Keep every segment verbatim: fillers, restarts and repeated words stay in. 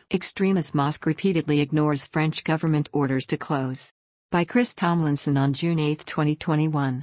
Extremist mosque repeatedly ignores French government orders to close. By Chris Tomlinson on June eighth, twenty twenty-one.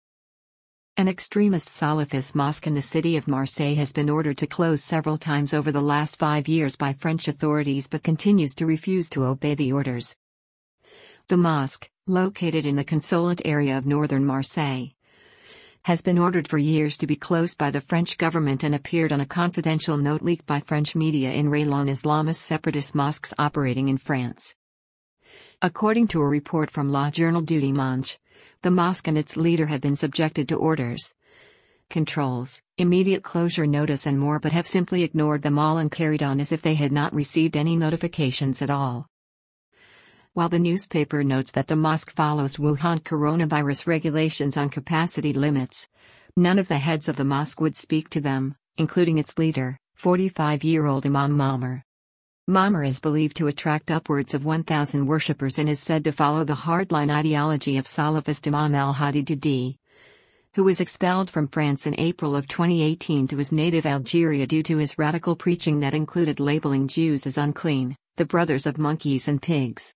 An extremist Salafist mosque in the city of Marseille has been ordered to close several times over the last five years by French authorities but continues to refuse to obey the orders. The mosque, located in the Consolate area of northern Marseille, has been ordered for years to be closed by the French government and appeared on a confidential note leaked by French media in Raylon Islamist separatist mosques operating in France. According to a report from Le Journal du Dimanche, the mosque and its leader have been subjected to orders, controls, immediate closure notice and more but have simply ignored them all and carried on as if they had not received any notifications at all. While the newspaper notes that the mosque follows Wuhan coronavirus regulations on capacity limits, none of the heads of the mosque would speak to them, including its leader, forty-five-year-old Imam Mamer. Mamer is believed to attract upwards of one thousand worshippers and is said to follow the hardline ideology of Salafist Imam al-Hadi Dadi, who was expelled from France in April of twenty eighteen to his native Algeria due to his radical preaching that included labeling Jews as unclean, the brothers of monkeys and pigs.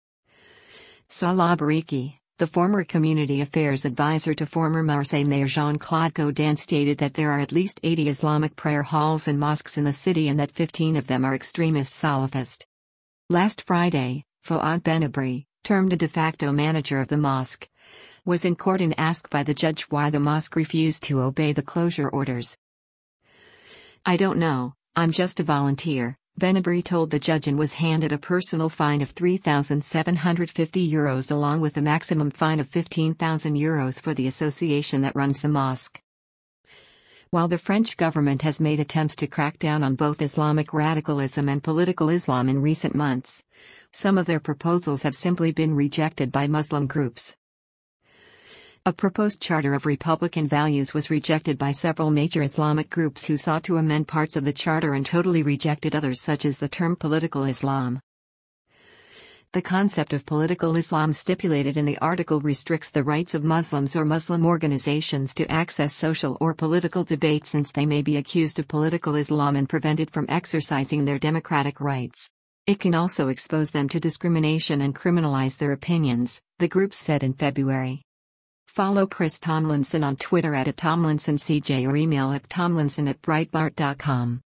Salah Bariki, the former community affairs advisor to former Marseille Mayor Jean-Claude Gaudin, stated that there are at least eighty Islamic prayer halls and mosques in the city and that fifteen of them are extremist Salafist. Last Friday, Fouad Benabri, termed a de facto manager of the mosque, was in court and asked by the judge why the mosque refused to obey the closure orders. "I don't know, I'm just a volunteer," Benabri told the judge and was handed a personal fine of three thousand seven hundred fifty euros along with a maximum fine of fifteen thousand euros for the association that runs the mosque. While the French government has made attempts to crack down on both Islamic radicalism and political Islam in recent months, some of their proposals have simply been rejected by Muslim groups. A proposed charter of Republican values was rejected by several major Islamic groups who sought to amend parts of the charter and totally rejected others, such as the term political Islam. The concept of political Islam stipulated in the article restricts the rights of Muslims or Muslim organizations to access social or political debate, since they may be accused of political Islam and prevented from exercising their democratic rights. It can also expose them to discrimination and criminalize their opinions, the groups said in February. Follow Chris Tomlinson on Twitter at Tomlinson C J or email at tomlinson at breitbart dot com.